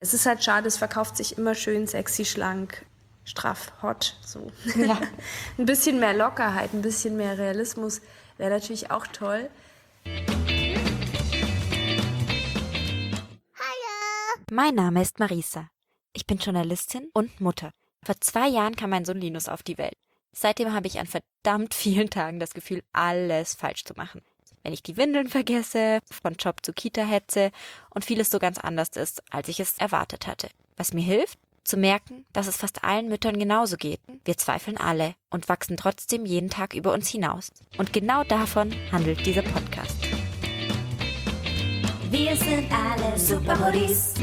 Es ist halt schade, es verkauft sich immer schön sexy, schlank, straff, hot, so. Ja. Ein bisschen mehr Lockerheit, ein bisschen mehr Realismus wäre natürlich auch toll. Mein Name ist Marisa. Ich bin Journalistin und Mutter. Vor 2 Jahren kam mein Sohn Linus auf die Welt. Seitdem habe ich an verdammt vielen Tagen das Gefühl, alles falsch zu machen. Wenn ich die Windeln vergesse, von Job zu Kita hetze und vieles so ganz anders ist, als ich es erwartet hatte. Was mir hilft? Zu merken, dass es fast allen Müttern genauso geht. Wir zweifeln alle und wachsen trotzdem jeden Tag über uns hinaus. Und genau davon handelt dieser Podcast. Wir sind alle Supermodis.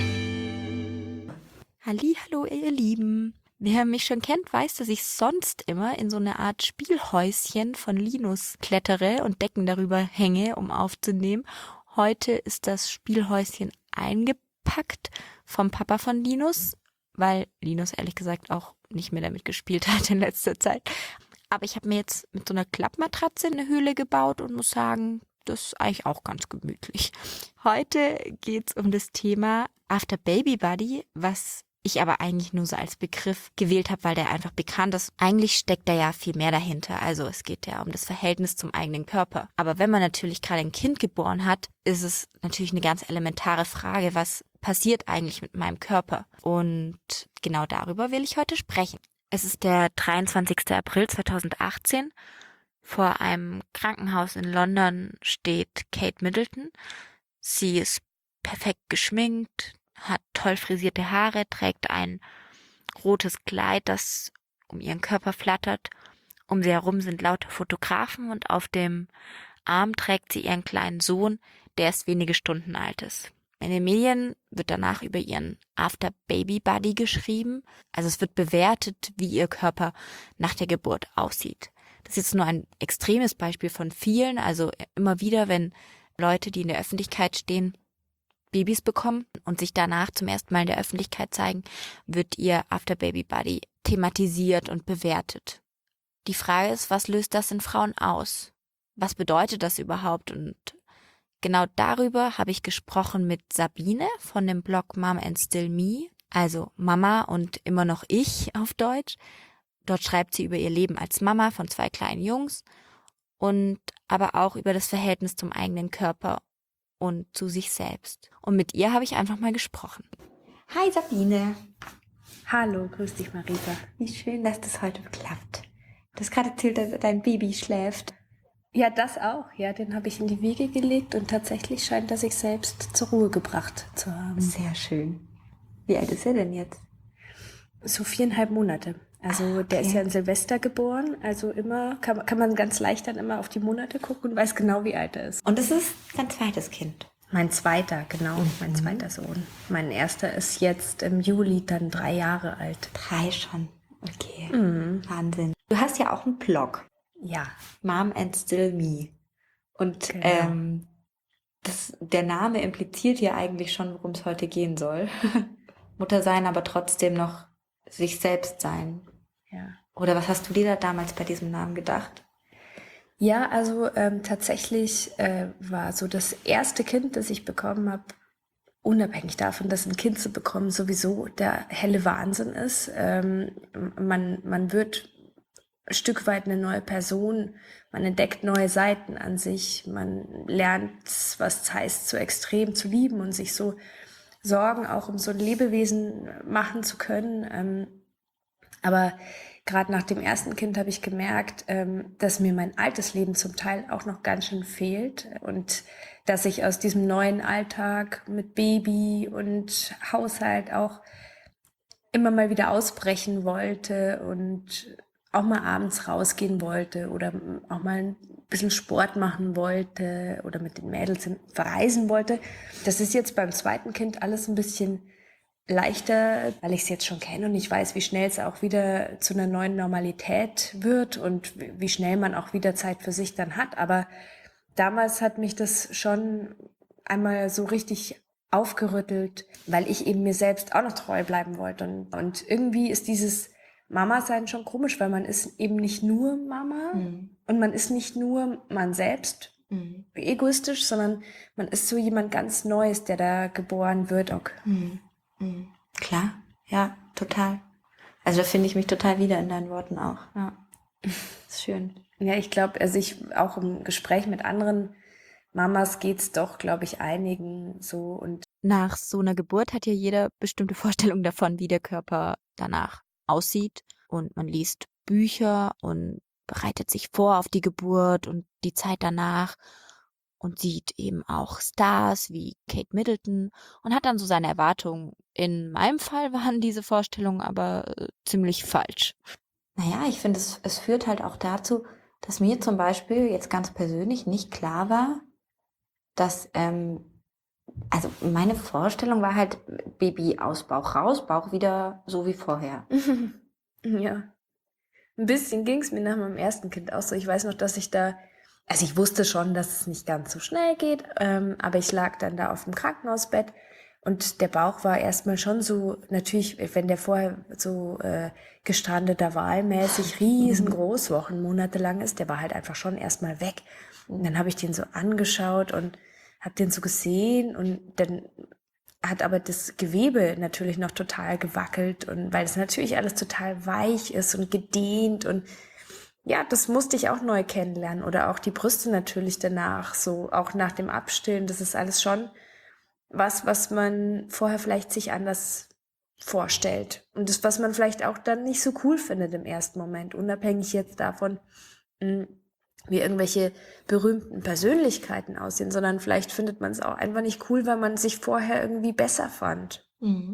Hallihallo, ihr Lieben. Wer mich schon kennt, weiß, dass ich sonst immer in so eine Art Spielhäuschen von Linus klettere und Decken darüber hänge, um aufzunehmen. Heute ist das Spielhäuschen eingepackt vom Papa von Linus, weil Linus ehrlich gesagt auch nicht mehr damit gespielt hat in letzter Zeit. Aber ich habe mir jetzt mit so einer Klappmatratze eine Höhle gebaut und muss sagen, das ist eigentlich auch ganz gemütlich. Heute geht's um das Thema After Baby Buddy, was ich aber eigentlich nur so als Begriff gewählt habe, weil der einfach bekannt ist. Eigentlich steckt da ja viel mehr dahinter. Also es geht ja um das Verhältnis zum eigenen Körper. Aber wenn man natürlich gerade ein Kind geboren hat, ist es natürlich eine ganz elementare Frage, was passiert eigentlich mit meinem Körper? Und genau darüber will ich heute sprechen. Es ist der 23. April 2018. Vor einem Krankenhaus in London steht Kate Middleton. Sie ist perfekt geschminkt, hat toll frisierte Haare, trägt ein rotes Kleid, das um ihren Körper flattert. Um sie herum sind lauter Fotografen und auf dem Arm trägt sie ihren kleinen Sohn, der erst wenige Stunden alt ist. In den Medien wird danach über ihren After Baby Buddy geschrieben. Also es wird bewertet, wie ihr Körper nach der Geburt aussieht. Das ist jetzt nur ein extremes Beispiel von vielen. Also immer wieder, wenn Leute, die in der Öffentlichkeit stehen, Babys bekommen und sich danach zum ersten Mal in der Öffentlichkeit zeigen, wird ihr After Baby Buddy thematisiert und bewertet. Die Frage ist, was löst das in Frauen aus? Was bedeutet das überhaupt? Und genau darüber habe ich gesprochen mit Sabine von dem Blog Mom and Still Me, also Mama und immer noch ich auf Deutsch. Dort schreibt sie über ihr Leben als Mama von 2 kleinen Jungs und aber auch über das Verhältnis zum eigenen Körper und zu sich selbst. Und mit ihr habe ich einfach mal gesprochen. Hi Sabine. Hallo, grüß dich Marisa. Wie schön, dass das heute klappt. Du hast gerade erzählt, dass dein Baby schläft. Ja, das auch. Ja, den habe ich in die Wiege gelegt und tatsächlich scheint er sich selbst zur Ruhe gebracht zu haben. Sehr schön. Wie alt ist er denn jetzt? So 4,5 Monate. Also der ist ja in Silvester geboren, also immer kann man ganz leicht dann immer auf die Monate gucken und weiß genau, wie alt er ist. Und es ist dein zweites Kind? Mein zweiter, genau, mein zweiter Sohn. Mein erster ist jetzt im Juli dann 3 Jahre alt. 3 schon. Okay, Wahnsinn. Du hast ja auch einen Blog. Ja. Mom and Still Me. Und Genau. der Name impliziert ja eigentlich schon, worum es heute gehen soll. Mutter sein, aber trotzdem noch sich selbst sein. Ja. Oder was hast du dir da damals bei diesem Namen gedacht? Ja, also tatsächlich war so das erste Kind, das ich bekommen habe, unabhängig davon, dass ein Kind zu bekommen sowieso der helle Wahnsinn ist. Man wird ein Stück weit eine neue Person, man entdeckt neue Seiten an sich, man lernt, was es heißt, so extrem zu lieben und sich so Sorgen auch um so ein Lebewesen machen zu können. Aber gerade nach dem ersten Kind habe ich gemerkt, dass mir mein altes Leben zum Teil auch noch ganz schön fehlt und dass ich aus diesem neuen Alltag mit Baby und Haushalt auch immer mal wieder ausbrechen wollte und auch mal abends rausgehen wollte oder auch mal ein bisschen Sport machen wollte oder mit den Mädels verreisen wollte. Das ist jetzt beim zweiten Kind alles ein bisschen leichter, weil ich es jetzt schon kenne und ich weiß, wie schnell es auch wieder zu einer neuen Normalität wird und wie schnell man auch wieder Zeit für sich dann hat. Aber damals hat mich das schon einmal so richtig aufgerüttelt, weil ich eben mir selbst auch noch treu bleiben wollte. Und irgendwie ist dieses Mama-Sein schon komisch, weil man ist eben nicht nur Mama und man ist nicht nur man selbst egoistisch, sondern man ist so jemand ganz Neues, der da geboren wird. Klar, ja, total. Also da finde ich mich total wieder in deinen Worten auch. Ja, ist schön. Ja, ich glaube, also ich auch im Gespräch mit anderen Mamas geht's doch, glaube ich, einigen so. Und Nach so einer Geburt hat ja jeder bestimmte Vorstellung davon, wie der Körper danach aussieht. Und man liest Bücher und bereitet sich vor auf die Geburt und die Zeit danach und sieht eben auch Stars wie Kate Middleton und hat dann so seine Erwartungen. In meinem Fall waren diese Vorstellungen aber ziemlich falsch. Naja, ich finde, es führt halt auch dazu, dass mir zum Beispiel jetzt ganz persönlich nicht klar war, dass, also meine Vorstellung war halt Baby aus Bauch raus, Bauch wieder so wie vorher. ja, ein bisschen ging's mir nach meinem ersten Kind auch so. Ich weiß noch, dass also ich wusste schon, dass es nicht ganz so schnell geht, aber ich lag dann da auf dem Krankenhausbett und der Bauch war erstmal schon so, natürlich, wenn der vorher so gestrandeter Walmäßig riesengroß, monatelang ist, der war halt einfach schon erstmal weg. Und dann habe ich den so angeschaut und habe den so gesehen und dann hat aber das Gewebe natürlich noch total gewackelt und weil es natürlich alles total weich ist und gedehnt und ja, das musste ich auch neu kennenlernen oder auch die Brüste natürlich danach, so auch nach dem Abstillen, das ist alles schon was man vorher vielleicht sich anders vorstellt und das, was man vielleicht auch dann nicht so cool findet im ersten Moment, unabhängig jetzt davon, wie irgendwelche berühmten Persönlichkeiten aussehen, sondern vielleicht findet man es auch einfach nicht cool, weil man sich vorher irgendwie besser fand.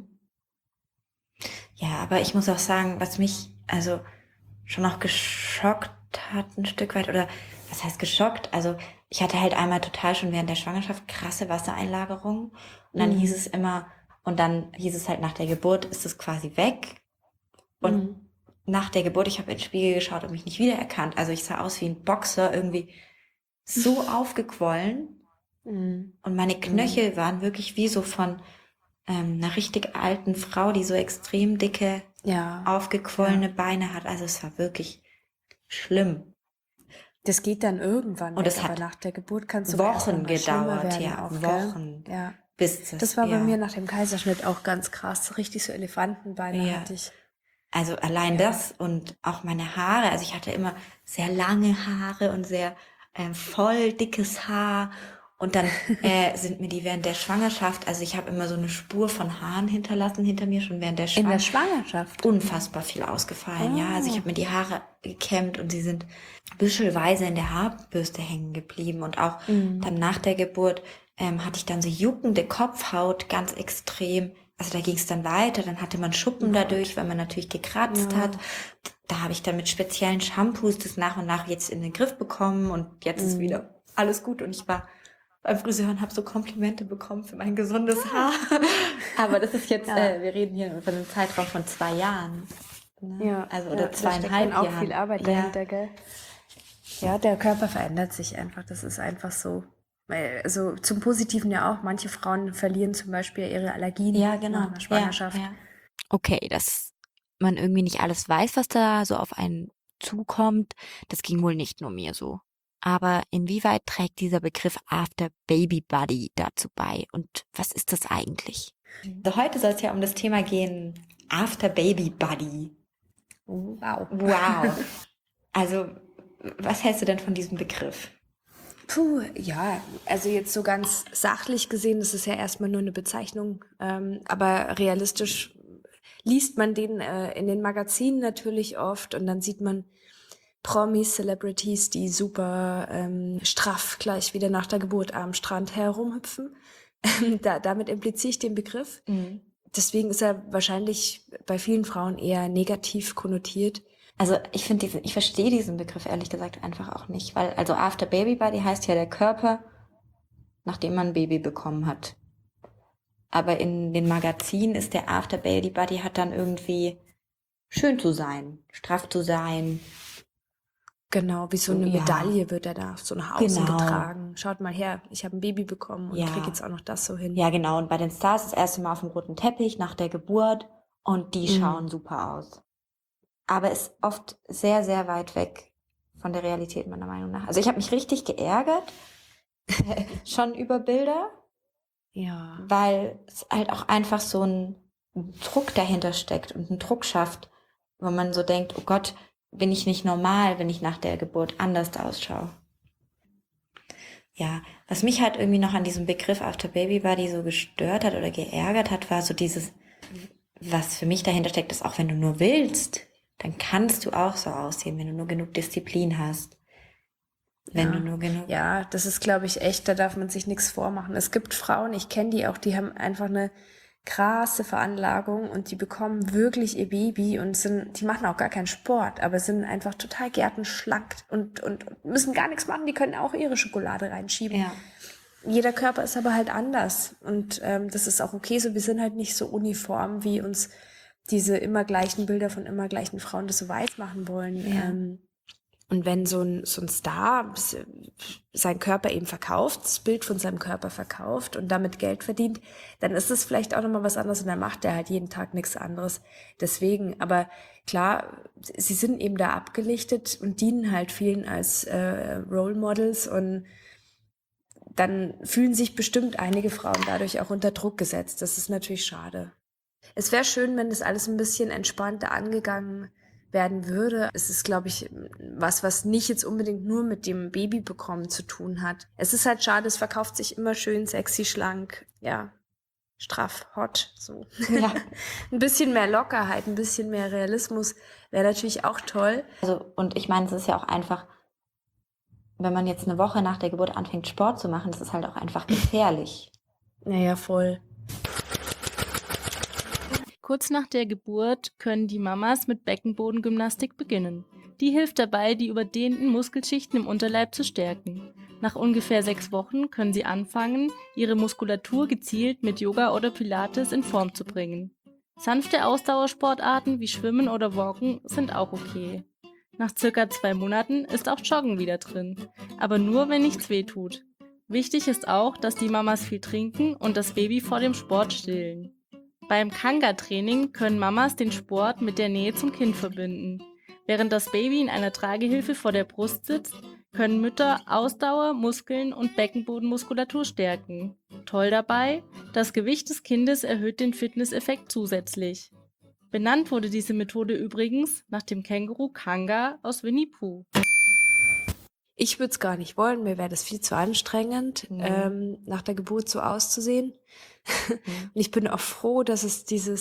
Ja, aber ich muss auch sagen, was mich also schon auch geschockt hat ein Stück weit, oder was heißt geschockt? Also ich hatte halt einmal total schon während der Schwangerschaft krasse Wassereinlagerungen und dann hieß es immer, und dann hieß es halt nach der Geburt ist es quasi weg und nach der Geburt, ich habe in den Spiegel geschaut und mich nicht wiedererkannt. Also ich sah aus wie ein Boxer, irgendwie so aufgequollen und meine Knöchel waren wirklich wie so von einer richtig alten Frau, die so extrem dicke, aufgequollene Beine hat. Also es war wirklich schlimm. Das geht dann irgendwann Und weg, es hat aber nach der Geburt kann es Wochen gedauert, Wochen. Gell? Ja. Bis Das war bei mir nach dem Kaiserschnitt auch ganz krass. Richtig so Elefantenbeine hatte ich. Also allein das und auch meine Haare. Also ich hatte immer sehr lange Haare und sehr voll dickes Haar. Und dann sind mir die während der Schwangerschaft, also ich habe immer so eine Spur von Haaren hinterlassen hinter mir, schon während der In der Schwangerschaft? Unfassbar viel ausgefallen, ja. Also ich habe mir die Haare gekämmt und sie sind büschelweise in der Haarbürste hängen geblieben. Und auch dann nach der Geburt hatte ich dann so juckende Kopfhaut, ganz extrem. Also da ging es dann weiter, dann hatte man Schuppen dadurch, weil man natürlich gekratzt hat. Da habe ich dann mit speziellen Shampoos das nach und nach jetzt in den Griff bekommen und jetzt ist wieder alles gut. Und ich war beim Friseur und habe so Komplimente bekommen für mein gesundes Haar. Aber das ist jetzt, wir reden hier von einem Zeitraum von 2 Jahren. Ne? Ja, also oder da steckt 2,5 dann auch Jahren. viel Arbeit dahinter, gell? Ja, der Körper verändert sich einfach. Das ist einfach so. Weil, also zum Positiven ja auch. Manche Frauen verlieren zum Beispiel ihre Allergien nach einer Schwangerschaft. Ja. Okay, dass man irgendwie nicht alles weiß, was da so auf einen zukommt, das ging wohl nicht nur mir so. Aber inwieweit trägt dieser Begriff After Baby Body dazu bei? Und was ist das eigentlich? Also heute soll es ja um das Thema gehen, After Baby Body. Wow. Also, was hältst du denn von diesem Begriff? Puh, ja, also jetzt so ganz sachlich gesehen, das ist ja erstmal nur eine Bezeichnung, aber realistisch liest man den in den Magazinen natürlich oft und dann sieht man Promis, Celebrities, die super straff gleich wieder nach der Geburt am Strand herumhüpfen. Damit impliziere ich den Begriff. Deswegen ist er wahrscheinlich bei vielen Frauen eher negativ konnotiert. Also ich verstehe diesen Begriff ehrlich gesagt einfach auch nicht, weil also After Baby Body heißt ja der Körper, nachdem man ein Baby bekommen hat. Aber in den Magazinen ist der After Baby Body hat dann irgendwie schön zu sein, straff zu sein. Genau, wie so eine Medaille wird er da so nach außen getragen. Schaut mal her, ich habe ein Baby bekommen und kriege jetzt auch noch das so hin. Ja, genau. Und bei den Stars das erste Mal auf dem roten Teppich nach der Geburt und die schauen super aus. Aber ist oft sehr, sehr weit weg von der Realität, meiner Meinung nach. Also ich habe mich richtig geärgert, schon über Bilder. Ja. Weil es halt auch einfach so ein ein Druck dahinter steckt und einen Druck schafft, wo man so denkt, oh Gott, bin ich nicht normal, wenn ich nach der Geburt anders ausschaue. Ja, was mich halt irgendwie noch an diesem Begriff After Baby Body so gestört hat oder geärgert hat, war so dieses, was für mich dahinter steckt, ist auch wenn du nur willst, dann kannst du auch so aussehen, wenn du nur genug Disziplin hast. Wenn du nur genug... Ja, das ist, glaube ich, echt, da darf man sich nichts vormachen. Es gibt Frauen, ich kenne die auch, die haben einfach eine krasse Veranlagung und die bekommen wirklich ihr Baby und die machen auch gar keinen Sport, aber sind einfach total gärtenschlank und müssen gar nichts machen, die können auch ihre Schokolade reinschieben. Ja. Jeder Körper ist aber halt anders und das ist auch okay so, wir sind halt nicht so uniform, wie uns diese immer gleichen Bilder von immer gleichen Frauen das so weiß machen wollen. Ja. Und wenn so ein Star seinen Körper eben verkauft, das Bild von seinem Körper verkauft und damit Geld verdient, dann ist es vielleicht auch nochmal was anderes und dann macht er halt jeden Tag nichts anderes. Deswegen, aber klar, sie sind eben da abgelichtet und dienen halt vielen als Role Models und dann fühlen sich bestimmt einige Frauen dadurch auch unter Druck gesetzt. Das ist natürlich schade. Es wäre schön, wenn das alles ein bisschen entspannter angegangen werden würde. Es ist, glaube ich, was nicht jetzt unbedingt nur mit dem Babybekommen zu tun hat. Es ist halt schade, es verkauft sich immer schön sexy, schlank, ja, straff, hot, so. Ja. Ein bisschen mehr Lockerheit, ein bisschen mehr Realismus wäre natürlich auch toll. Also, und ich meine, es ist ja auch einfach, wenn man jetzt eine Woche nach der Geburt anfängt, Sport zu machen, das ist halt auch einfach gefährlich. Naja, voll. Kurz nach der Geburt können die Mamas mit Beckenbodengymnastik beginnen. Die hilft dabei, die überdehnten Muskelschichten im Unterleib zu stärken. Nach ungefähr 6 Wochen können sie anfangen, ihre Muskulatur gezielt mit Yoga oder Pilates in Form zu bringen. Sanfte Ausdauersportarten wie Schwimmen oder Walken sind auch okay. Nach circa 2 Monaten ist auch Joggen wieder drin, aber nur, wenn nichts wehtut. Wichtig ist auch, dass die Mamas viel trinken und das Baby vor dem Sport stillen. Beim Kanga-Training können Mamas den Sport mit der Nähe zum Kind verbinden. Während das Baby in einer Tragehilfe vor der Brust sitzt, können Mütter Ausdauer, Muskeln und Beckenbodenmuskulatur stärken. Toll dabei, das Gewicht des Kindes erhöht den Fitnesseffekt zusätzlich. Benannt wurde diese Methode übrigens nach dem Känguru Kanga aus Winnie Pooh. Ich würde es gar nicht wollen, mir wäre das viel zu anstrengend, nach der Geburt so auszusehen. Und ich bin auch froh, dass es diese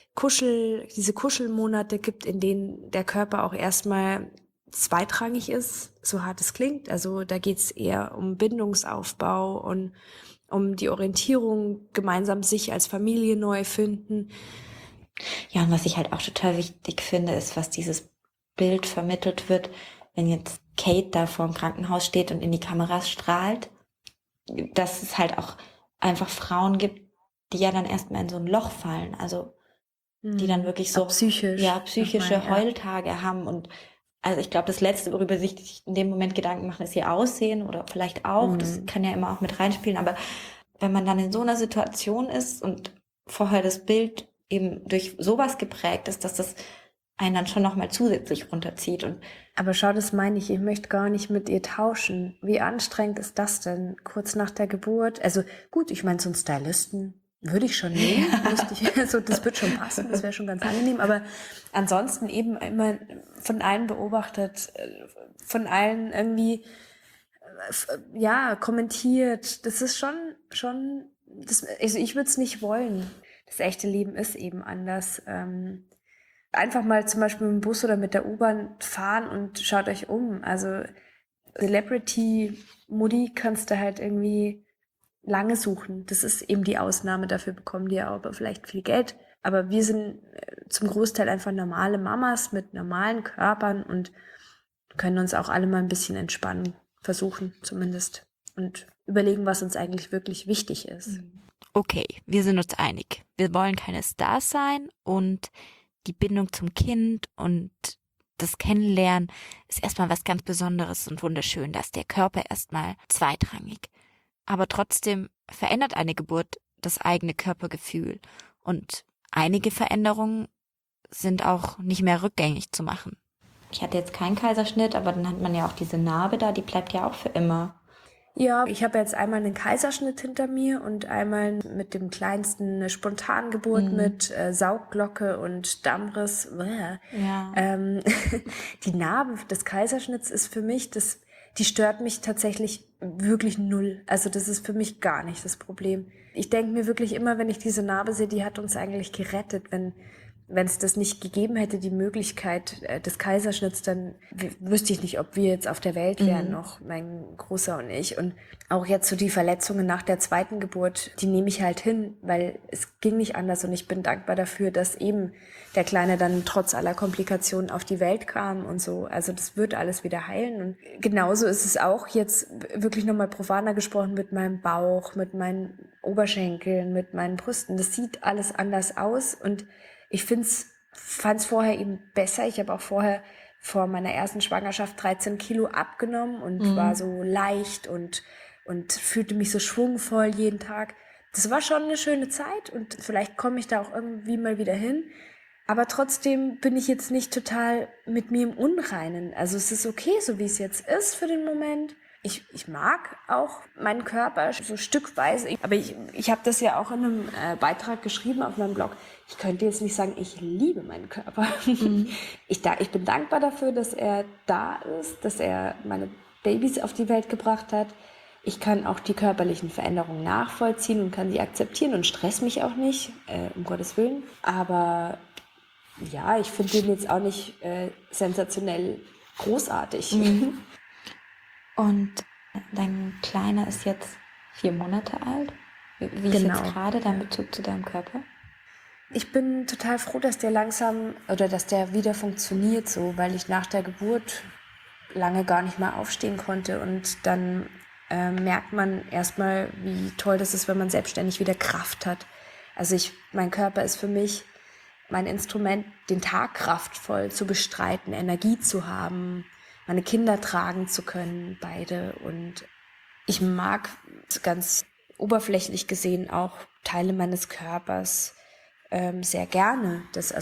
Kuschelmonate gibt, in denen der Körper auch erstmal zweitrangig ist, so hart es klingt. Also da geht's eher um Bindungsaufbau und um die Orientierung, gemeinsam sich als Familie neu finden. Ja, und was ich halt auch total wichtig finde, ist, was dieses Bild vermittelt wird, wenn jetzt Kate da vor dem Krankenhaus steht und in die Kameras strahlt, dass es halt auch einfach Frauen gibt, die ja dann erstmal in so ein Loch fallen, also die dann wirklich so auch psychische Heultage haben. Und also ich glaube, das Letzte, worüber sich in dem Moment Gedanken machen, ist ihr Aussehen oder vielleicht auch, das kann ja immer auch mit reinspielen, aber wenn man dann in so einer Situation ist und vorher das Bild eben durch sowas geprägt ist, dass das einen dann schon nochmal zusätzlich runterzieht. Aber schau, das meine ich möchte gar nicht mit ihr tauschen. Wie anstrengend ist das denn, kurz nach der Geburt? Also gut, ich meine, so einen Stylisten würde ich schon nehmen. Also, das wird schon passen, das wäre schon ganz angenehm. Aber ansonsten eben immer von allen beobachtet, von allen irgendwie kommentiert. Das ist schon also ich würde es nicht wollen. Das echte Leben ist eben anders. Einfach mal zum Beispiel mit dem Bus oder mit der U-Bahn fahren und schaut euch um. Also Celebrity-Mutti kannst du halt irgendwie lange suchen. Das ist eben die Ausnahme. Dafür bekommen die ja aber vielleicht viel Geld. Aber wir sind zum Großteil einfach normale Mamas mit normalen Körpern und können uns auch alle mal ein bisschen entspannen. Versuchen zumindest. Und überlegen, was uns eigentlich wirklich wichtig ist. Okay, wir sind uns einig. Wir wollen keine Stars sein und die Bindung zum Kind und das Kennenlernen ist erstmal was ganz Besonderes und wunderschön, dass der Körper erstmal zweitrangig. Aber trotzdem verändert eine Geburt das eigene Körpergefühl und einige Veränderungen sind auch nicht mehr rückgängig zu machen. Ich hatte jetzt keinen Kaiserschnitt, aber dann hat man ja auch diese Narbe da, die bleibt ja auch für immer. Ja, ich habe jetzt einmal einen Kaiserschnitt hinter mir und einmal mit dem Kleinsten eine Spontangeburt mit Saugglocke und Dammriss. Bäh. Ja. Die Narbe des Kaiserschnitts ist für mich, die stört mich tatsächlich wirklich null. Also das ist für mich gar nicht das Problem. Ich denke mir wirklich immer, wenn ich diese Narbe sehe, die hat uns eigentlich gerettet. Wenn es das nicht gegeben hätte, die Möglichkeit des Kaiserschnitts, dann wüsste ich nicht, ob wir jetzt auf der Welt wären noch, mein Großer und ich. Und auch jetzt so die Verletzungen nach der zweiten Geburt, die nehme ich halt hin, weil es ging nicht anders und ich bin dankbar dafür, dass eben der Kleine dann trotz aller Komplikationen auf die Welt kam und so. Also das wird alles wieder heilen. Und genauso ist es auch jetzt wirklich nochmal profaner gesprochen mit meinem Bauch, mit meinen Oberschenkeln, mit meinen Brüsten. Das sieht alles anders aus und ich fand's vorher eben besser. Ich habe auch vorher vor meiner ersten Schwangerschaft 13 Kilo abgenommen und war so leicht und fühlte mich so schwungvoll jeden Tag. Das war schon eine schöne Zeit und vielleicht komme ich da auch irgendwie mal wieder hin. Aber trotzdem bin ich jetzt nicht total mit mir im Unreinen. Also es ist okay, so wie es jetzt ist für den Moment. Ich mag auch meinen Körper so stückweise, aber ich habe das ja auch in einem Beitrag geschrieben auf meinem Blog. Ich könnte jetzt nicht sagen, ich liebe meinen Körper. Ich bin dankbar dafür, dass er da ist, dass er meine Babys auf die Welt gebracht hat. Ich kann auch die körperlichen Veränderungen nachvollziehen und kann sie akzeptieren und stress mich auch nicht, um Gottes Willen. Aber ja, ich finde den jetzt auch nicht sensationell großartig. Und dein Kleiner ist jetzt 4 Monate alt. Wie ist Genau. jetzt gerade dein Bezug zu deinem Körper? Ich bin total froh, dass der dass der wieder funktioniert so, weil ich nach der Geburt lange gar nicht mehr aufstehen konnte und dann merkt man erstmal, wie toll das ist, wenn man selbstständig wieder Kraft hat. Also mein Körper ist für mich mein Instrument, den Tag kraftvoll zu bestreiten, Energie zu haben, meine Kinder tragen zu können, beide. Und ich mag ganz oberflächlich gesehen auch Teile meines Körpers sehr gerne.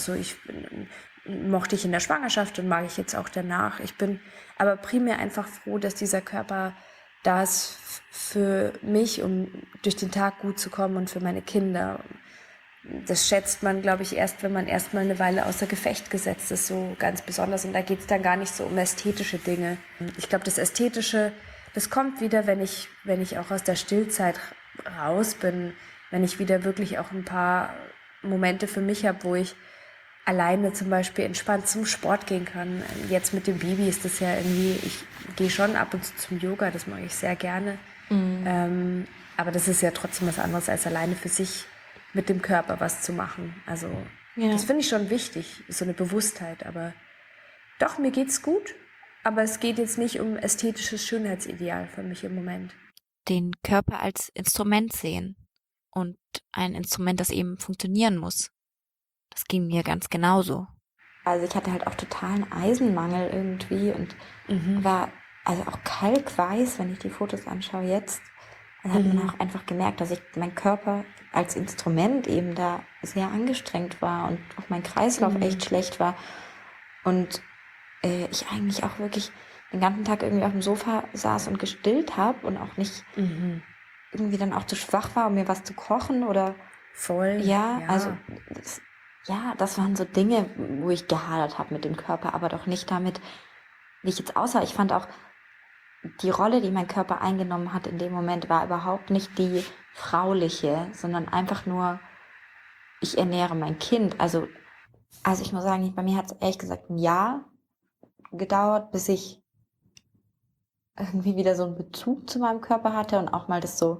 Mochte ich in der Schwangerschaft und mag ich jetzt auch danach. Ich bin aber primär einfach froh, dass dieser Körper da ist für mich, um durch den Tag gut zu kommen und für meine Kinder. Das schätzt man, glaube ich, erst, wenn man erstmal eine Weile außer Gefecht gesetzt ist, so ganz besonders. Und da geht es dann gar nicht so um ästhetische Dinge. Ich glaube, das Ästhetische, das kommt wieder, wenn ich auch aus der Stillzeit raus bin, wenn ich wieder wirklich auch ein paar Momente für mich habe, wo ich alleine zum Beispiel entspannt zum Sport gehen kann. Jetzt mit dem Baby ist das ja irgendwie, ich gehe schon ab und zu zum Yoga, das mache ich sehr gerne. Aber das ist ja trotzdem was anderes, als alleine für sich mit dem Körper was zu machen. Also das finde ich schon wichtig, so eine Bewusstheit. Aber doch, mir geht's gut. Aber es geht jetzt nicht um ästhetisches Schönheitsideal für mich im Moment. Den Körper als Instrument sehen und ein Instrument, das eben funktionieren muss. Das ging mir ganz genauso. Also ich hatte halt auch totalen Eisenmangel irgendwie und war also auch kalkweiß, wenn ich die Fotos anschaue jetzt. Dann hat man auch einfach gemerkt, dass mein Körper als Instrument eben da sehr angestrengt war und auch mein Kreislauf echt schlecht war. Und ich eigentlich auch wirklich den ganzen Tag irgendwie auf dem Sofa saß und gestillt habe und auch nicht irgendwie dann auch zu schwach war, um mir was zu kochen oder voll. Ja. Also das waren so Dinge, wo ich gehadert habe mit dem Körper, aber doch nicht damit, wie ich jetzt aussah. Ich fand auch, die Rolle, die mein Körper eingenommen hat in dem Moment, war überhaupt nicht die frauliche, sondern einfach nur, ich ernähre mein Kind. Also ich muss sagen, bei mir hat es ehrlich gesagt ein Jahr gedauert, bis ich irgendwie wieder so einen Bezug zu meinem Körper hatte und auch mal das so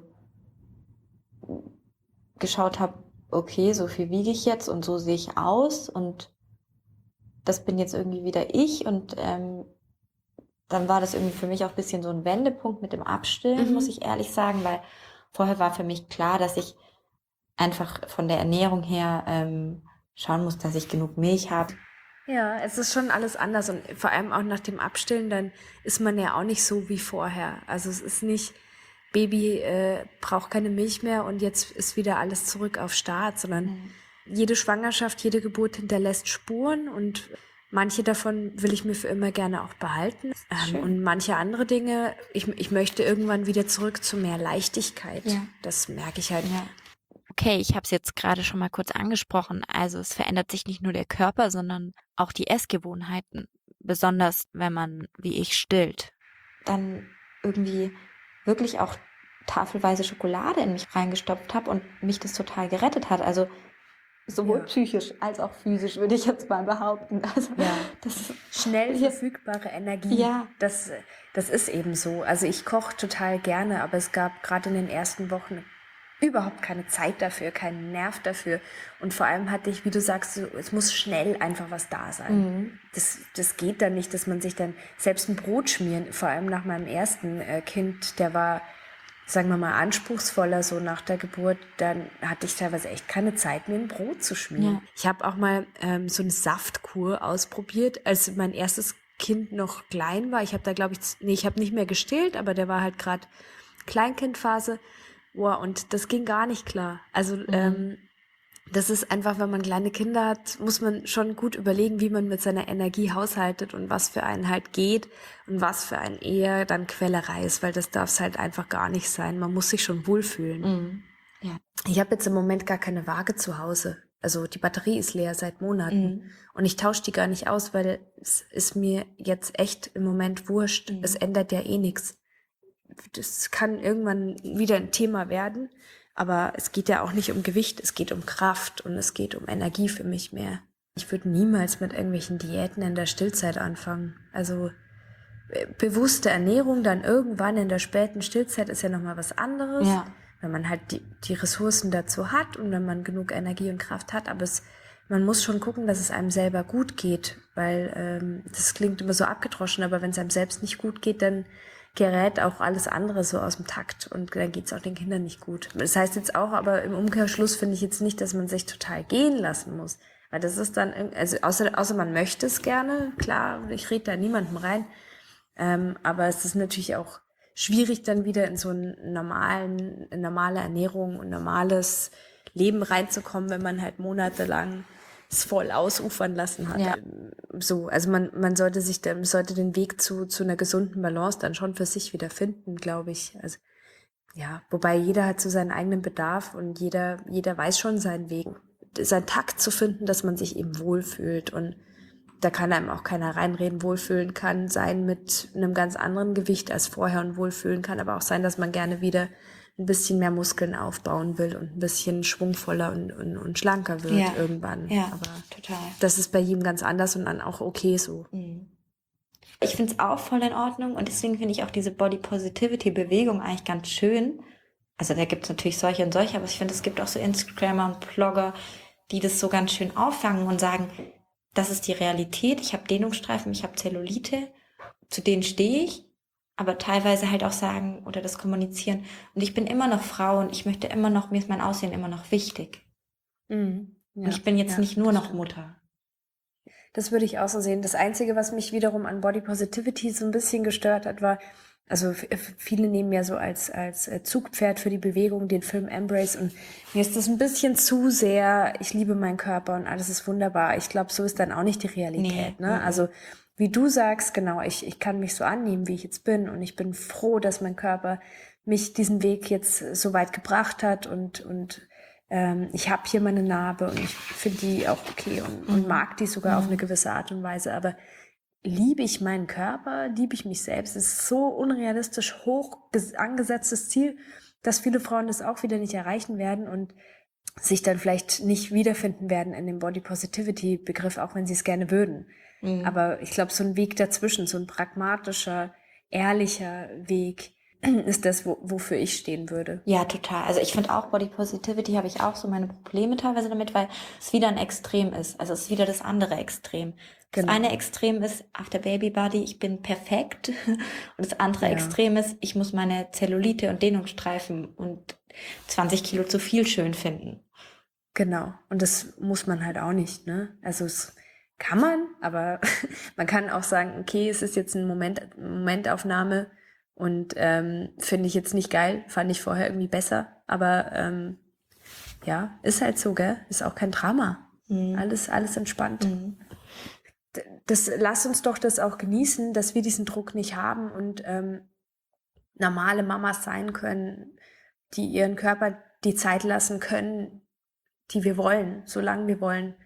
geschaut habe, okay, so viel wiege ich jetzt und so sehe ich aus und das bin jetzt irgendwie wieder ich und dann war das irgendwie für mich auch ein bisschen so ein Wendepunkt mit dem Abstillen, muss ich ehrlich sagen, weil vorher war für mich klar, dass ich einfach von der Ernährung her schauen muss, dass ich genug Milch habe. Ja, es ist schon alles anders und vor allem auch nach dem Abstillen, dann ist man ja auch nicht so wie vorher. Also es ist nicht, Baby braucht keine Milch mehr und jetzt ist wieder alles zurück auf Start, sondern jede Schwangerschaft, jede Geburt hinterlässt Spuren und Manche davon will ich mir für immer gerne auch behalten. Schön. Und manche andere Dinge, ich möchte irgendwann wieder zurück zu mehr Leichtigkeit. Ja. Das merke ich halt. Ja. Okay, ich habe es jetzt gerade schon mal kurz angesprochen. Also es verändert sich nicht nur der Körper, sondern auch die Essgewohnheiten. Besonders wenn man, wie ich, stillt. Dann irgendwie wirklich auch tafelweise Schokolade in mich reingestopft habe und mich das total gerettet hat. Also sowohl Ja. psychisch als auch physisch, würde ich jetzt mal behaupten. Also Ja. das ist Schnell Ja. verfügbare Energie. Ja. Das ist eben so. Also ich koche total gerne, aber es gab gerade in den ersten Wochen überhaupt keine Zeit dafür, keinen Nerv dafür. Und vor allem hatte ich, wie du sagst, so, es muss schnell einfach was da sein. Das geht dann nicht, dass man sich dann selbst ein Brot schmieren, vor allem nach meinem ersten Kind, der war, sagen wir mal, anspruchsvoller so nach der Geburt, dann hatte ich teilweise echt keine Zeit, mir ein Brot zu schmieren. Ja. Ich habe auch mal so eine Saftkur ausprobiert, als mein erstes Kind noch klein war. Ich habe da, glaube ich, ich habe nicht mehr gestillt, aber der war halt gerade Kleinkindphase. Boah, und das ging gar nicht klar. Also das ist einfach, wenn man kleine Kinder hat, muss man schon gut überlegen, wie man mit seiner Energie haushaltet und was für einen halt geht und was für einen eher dann Quälerei ist, weil das darf es halt einfach gar nicht sein. Man muss sich schon wohlfühlen. Ja. Ich habe jetzt im Moment gar keine Waage zu Hause. Also die Batterie ist leer seit Monaten und ich tausche die gar nicht aus, weil es ist mir jetzt echt im Moment wurscht. Es ändert ja eh nichts. Das kann irgendwann wieder ein Thema werden, aber es geht ja auch nicht um Gewicht, es geht um Kraft und es geht um Energie für mich mehr. Ich würde niemals mit irgendwelchen Diäten in der Stillzeit anfangen. Also bewusste Ernährung dann irgendwann in der späten Stillzeit ist ja nochmal was anderes, Ja. wenn man halt die Ressourcen dazu hat und wenn man genug Energie und Kraft hat, aber man muss schon gucken, dass es einem selber gut geht, weil das klingt immer so abgedroschen, aber wenn es einem selbst nicht gut geht, dann gerät auch alles andere so aus dem Takt und dann geht's auch den Kindern nicht gut. Das heißt jetzt auch, aber im Umkehrschluss finde ich jetzt nicht, dass man sich total gehen lassen muss, weil das ist dann, also außer man möchte es gerne, klar, ich rede da niemandem rein, aber es ist natürlich auch schwierig, dann wieder in so eine normale Ernährung und normales Leben reinzukommen, wenn man halt monatelang es voll ausufern lassen hat. Ja. So, also man sollte den Weg zu einer gesunden Balance dann schon für sich wieder finden, glaube ich. Also ja, wobei jeder hat so seinen eigenen Bedarf und jeder weiß schon seinen Weg. Seinen Takt zu finden, dass man sich eben wohlfühlt und da kann einem auch keiner reinreden. Wohlfühlen kann sein mit einem ganz anderen Gewicht als vorher und wohlfühlen kann aber auch sein, dass man gerne wieder ein bisschen mehr Muskeln aufbauen will und ein bisschen schwungvoller und schlanker wird irgendwann. Ja, aber total. das ist bei jedem ganz anders und dann auch okay so. Ich finde es auch voll in Ordnung und deswegen finde ich auch diese Body Positivity Bewegung eigentlich ganz schön. Also da gibt es natürlich solche und solche, aber ich finde, es gibt auch so Instagrammer und Blogger, die das so ganz schön auffangen und sagen, das ist die Realität, ich habe Dehnungsstreifen, ich habe Zellulite, zu denen stehe ich, aber teilweise halt auch sagen oder das kommunizieren. Und ich bin immer noch Frau und ich möchte immer noch, mir ist mein Aussehen immer noch wichtig. Ja, Und ich bin jetzt nicht nur noch Mutter. Das würde ich auch so sehen. Das Einzige, was mich wiederum an Body Positivity so ein bisschen gestört hat, war, also viele nehmen ja so als Zugpferd für die Bewegung den Film Embrace und mir ist das ein bisschen zu sehr, ich liebe meinen Körper und alles ist wunderbar. Ich glaube, so ist dann auch nicht die Realität. Nee. Ne? Also wie du sagst, genau, ich kann mich so annehmen, wie ich jetzt bin und ich bin froh, dass mein Körper mich diesen Weg jetzt so weit gebracht hat und ich habe hier meine Narbe und ich finde die auch okay und mag die sogar auf eine gewisse Art und Weise, aber liebe ich meinen Körper, liebe ich mich selbst, es ist so unrealistisch hoch angesetztes Ziel, dass viele Frauen das auch wieder nicht erreichen werden und sich dann vielleicht nicht wiederfinden werden in dem Body Positivity Begriff, auch wenn sie es gerne würden. Aber ich glaube, so ein Weg dazwischen, so ein pragmatischer, ehrlicher Weg ist das, wofür ich stehen würde. Ja, total. Also ich finde auch Body Positivity habe ich auch so meine Probleme teilweise damit, weil es wieder ein Extrem ist. Also es ist wieder das andere Extrem. Das Genau. eine Extrem ist After Baby Body, ich bin perfekt. Und das andere Extrem ist, ich muss meine Zellulite und Dehnungsstreifen und 20 Kilo zu viel schön finden. Genau. Und das muss man halt auch nicht, ne? Also es kann man, aber man kann auch sagen, okay, es ist jetzt eine Momentaufnahme und finde ich jetzt nicht geil, fand ich vorher irgendwie besser, aber ja, ist halt so, gell? Ist auch kein Drama. Alles entspannt. lass uns doch das auch genießen, dass wir diesen Druck nicht haben und normale Mamas sein können, die ihren Körper die Zeit lassen können, die wir wollen, solange wir wollen.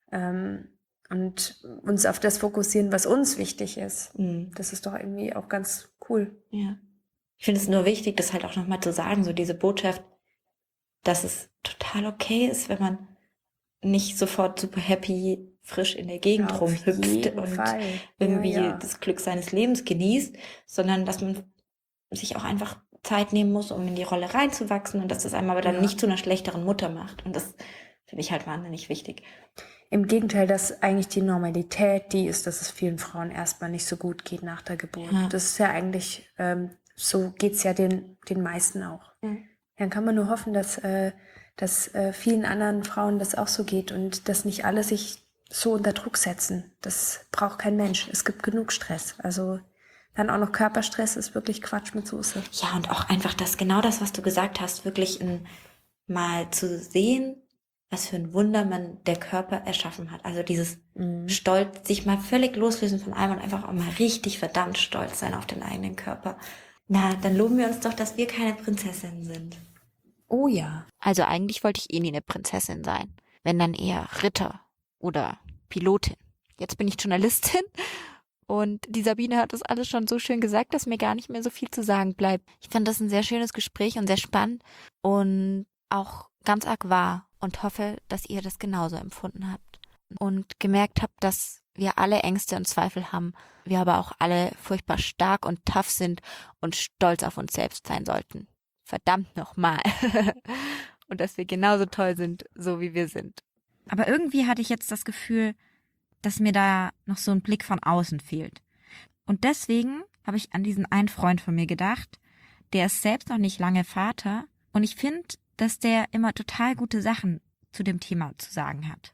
Und uns auf das fokussieren, was uns wichtig ist. Das ist doch irgendwie auch ganz cool. Ja. Ich finde es nur wichtig, das halt auch nochmal zu sagen, so diese Botschaft, dass es total okay ist, wenn man nicht sofort super happy, frisch in der Gegend Auf rumhüpft jeden und Fall. irgendwie Ja. das Glück seines Lebens genießt, sondern dass man sich auch einfach Zeit nehmen muss, um in die Rolle reinzuwachsen und dass das einem aber dann Ja. nicht zu einer schlechteren Mutter macht. Und das finde ich halt wahnsinnig wichtig. Im Gegenteil, dass eigentlich die Normalität die ist, dass es vielen Frauen erstmal nicht so gut geht nach der Geburt. Ja. Das ist ja eigentlich, so geht's ja den meisten auch. Dann kann man nur hoffen, dass vielen anderen Frauen das auch so geht und dass nicht alle sich so unter Druck setzen. Das braucht kein Mensch. Es gibt genug Stress. Also dann auch noch Körperstress ist wirklich Quatsch mit Soße. Ja, und auch einfach genau das, was du gesagt hast, wirklich mal zu sehen, was für ein Wunder der Körper erschaffen hat. Also dieses Stolz, sich mal völlig loslösen von allem und einfach auch mal richtig verdammt stolz sein auf den eigenen Körper. Na, dann loben wir uns doch, dass wir keine Prinzessinnen sind. Oh ja. Also eigentlich wollte ich nie eine Prinzessin sein. Wenn dann eher Ritter oder Pilotin. Jetzt bin ich Journalistin und die Sabine hat das alles schon so schön gesagt, dass mir gar nicht mehr so viel zu sagen bleibt. Ich fand das ein sehr schönes Gespräch und sehr spannend und auch ganz arg wahr und hoffe, dass ihr das genauso empfunden habt und gemerkt habt, dass wir alle Ängste und Zweifel haben, wir aber auch alle furchtbar stark und tough sind und stolz auf uns selbst sein sollten. Verdammt nochmal. Und dass wir genauso toll sind, so wie wir sind. Aber irgendwie hatte ich jetzt das Gefühl, dass mir da noch so ein Blick von außen fehlt. Und deswegen habe ich an diesen einen Freund von mir gedacht, der ist selbst noch nicht lange Vater und ich finde, dass der immer total gute Sachen zu dem Thema zu sagen hat.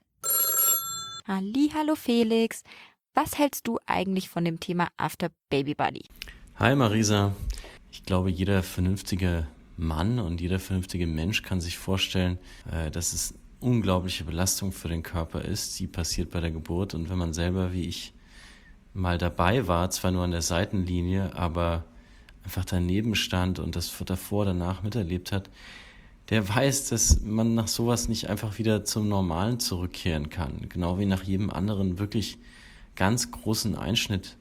Hallo Felix, was hältst du eigentlich von dem Thema After Baby Body? Hi Marisa, ich glaube, jeder vernünftige Mann und jeder vernünftige Mensch kann sich vorstellen, dass es unglaubliche Belastung für den Körper ist, die passiert bei der Geburt. Und wenn man selber, wie ich, mal dabei war, zwar nur an der Seitenlinie, aber einfach daneben stand und das davor, danach miterlebt hat, der weiß, dass man nach sowas nicht einfach wieder zum Normalen zurückkehren kann. Genau wie nach jedem anderen wirklich ganz großen Einschnitt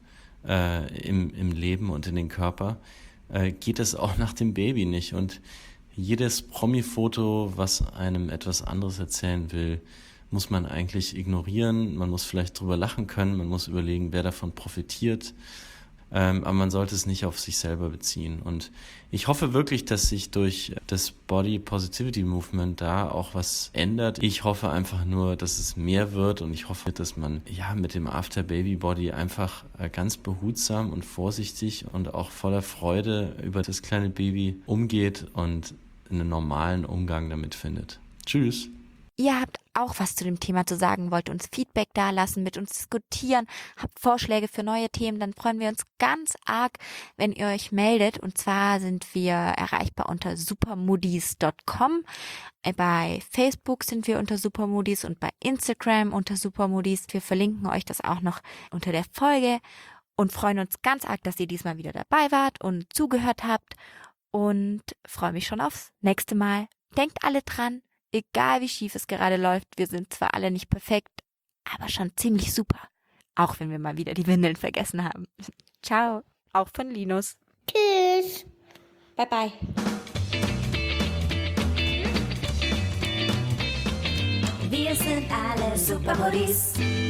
im Leben und in den Körper, geht es auch nach dem Baby nicht. Und jedes Promi-Foto, was einem etwas anderes erzählen will, muss man eigentlich ignorieren. Man muss vielleicht drüber lachen können, man muss überlegen, wer davon profitiert. Aber man sollte es nicht auf sich selber beziehen. Und ich hoffe wirklich, dass sich durch das Body Positivity Movement da auch was ändert. Ich hoffe einfach nur, dass es mehr wird und ich hoffe, dass man mit dem After Baby Body einfach ganz behutsam und vorsichtig und auch voller Freude über das kleine Baby umgeht und einen normalen Umgang damit findet. Tschüss! Ihr habt auch was zu dem Thema zu sagen, wollt uns Feedback dalassen, mit uns diskutieren, habt Vorschläge für neue Themen, dann freuen wir uns ganz arg, wenn ihr euch meldet. Und zwar sind wir erreichbar unter supermoodies.com. Bei Facebook sind wir unter Supermoodies und bei Instagram unter Supermoodies. Wir verlinken euch das auch noch unter der Folge und freuen uns ganz arg, dass ihr diesmal wieder dabei wart und zugehört habt und freue mich schon aufs nächste Mal. Denkt alle dran, egal wie schief es gerade läuft, wir sind zwar alle nicht perfekt, aber schon ziemlich super. Auch wenn wir mal wieder die Windeln vergessen haben. Ciao, auch von Linus. Tschüss. Bye bye. Wir sind alle Supermodis.